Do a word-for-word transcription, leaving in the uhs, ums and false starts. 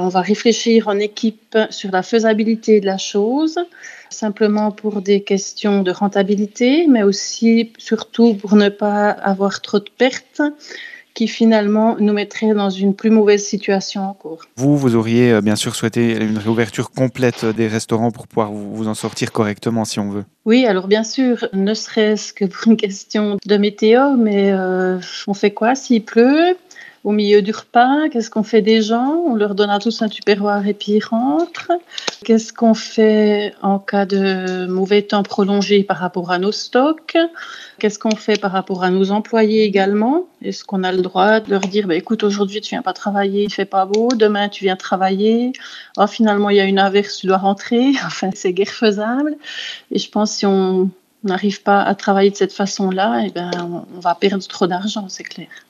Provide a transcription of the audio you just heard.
on va réfléchir en équipe sur la faisabilité de la chose, simplement pour des questions de rentabilité, mais aussi, surtout, pour ne pas avoir trop de pertes qui finalement nous mettraient dans une plus mauvaise situation encore. Vous, vous auriez euh, bien sûr souhaité une réouverture complète euh, des restaurants pour pouvoir vous, vous en sortir correctement si on veut. Oui, alors bien sûr, ne serait-ce que pour une question de météo, mais euh, on fait quoi s'il pleut? Au milieu du repas, qu'est-ce qu'on fait des gens? On leur donne à tous un tupperware et puis ils rentrent. Qu'est-ce qu'on fait en cas de mauvais temps prolongé par rapport à nos stocks? Qu'est-ce qu'on fait par rapport à nos employés également? Est-ce qu'on a le droit de leur dire bah, écoute, aujourd'hui tu viens pas travailler, il fait pas beau, demain tu viens travailler, oh, finalement il y a une averse, tu dois rentrer, enfin c'est guère faisable. Et je pense que si on n'arrive pas à travailler de cette façon-là, eh ben, on va perdre trop d'argent, c'est clair.